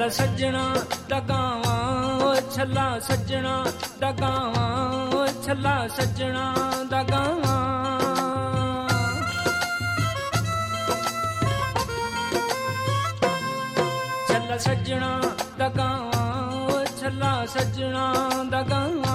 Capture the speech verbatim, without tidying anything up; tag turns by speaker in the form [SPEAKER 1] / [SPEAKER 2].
[SPEAKER 1] ਛੱਲਾ ਸੱਜਣਾ ਦਾ ਗਾਵਾਂ ਓ ਛੱਲਾ ਸੱਜਣਾ ਦਾ ਗਾਵਾਂ ਓ ਛੱਲਾ ਸੱਜਣਾ ਦਾ ਗਾਵਾਂ ਛੱਲਾ ਸੱਜਣਾ ਦਾ ਗਾਵਾਂ ਓ ਛੱਲਾ ਸੱਜਣਾ ਦਾ ਗਾਵਾਂ